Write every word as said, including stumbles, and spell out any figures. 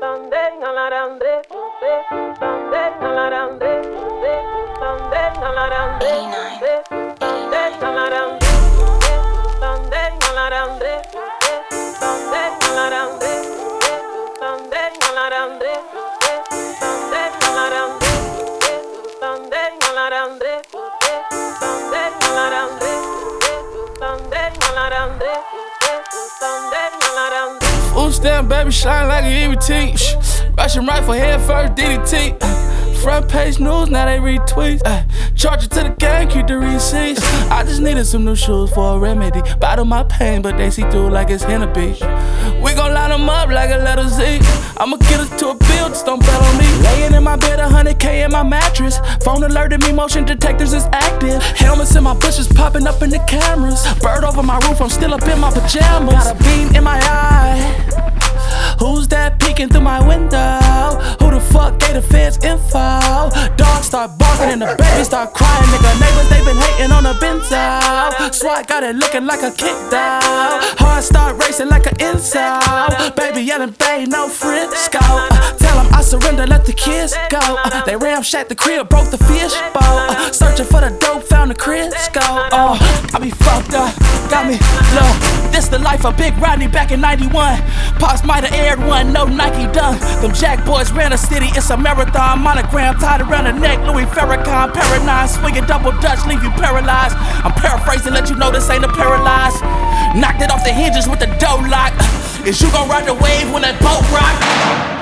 Food stamp, baby, shine like an E B T. Russian rifle, head first, D D T. Front page news, now they retweet. Ay, charge it to the gang, keep the receipts. I just needed some new shoes for a remedy. Bottle my pain, but they see through like it's Henna Beach. We gon' line them up like a letter Z. I'ma get us to a bill, just don't bet on me. Laying in my bed, one hundred K in my mattress. Phone alerted me, motion detectors is active. Helmets in my bushes, popping up in the cameras. Bird over my roof, I'm still up in my pajamas. Got a beam in my eye. Who's that peeking through my window? Who the fuck gave the feds info? Dogs start barking and the babies start crying. Nigga, neighbors, they been hating on the benzo. SWAT got it looking like a kick down. Heart start racing like an inside. Baby yelling, babe, no Frisco. Uh, tell them I surrender, let the kids go. Uh, they ramshacked the crib, broke the fish bowl. Uh, searching for the dope, found the Crisco. Uh, I be fucked up, got me low. This the life of Big Rodney back in ninety-one. Pops might have aired one, no Nike dunk. Them Jack boys ran a city, it's a marathon. Monogram tied around the neck, Louis Farrakhan. Paradigm, swinging double dutch, leave you paralyzed. I'm paraphrasing, let you know this ain't a paralyzed. Knocked it off the hinges with the dough lock. Is you gon' ride the wave when that boat rock?